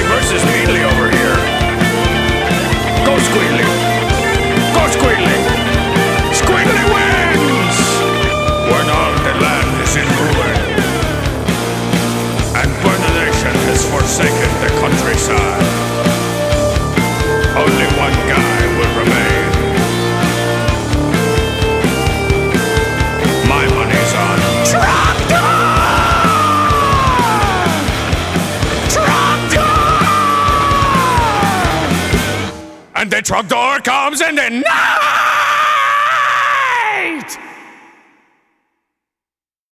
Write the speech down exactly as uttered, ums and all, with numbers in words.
Squealy versus Meadly over here. Go Squealy. Go Squealy. Squealy wins! When all the land is in ruin and Burnation has forsaken the countryside, only one guy will remain. My money's on Trogdor! Trogdor! And the Trogdor comes and then now!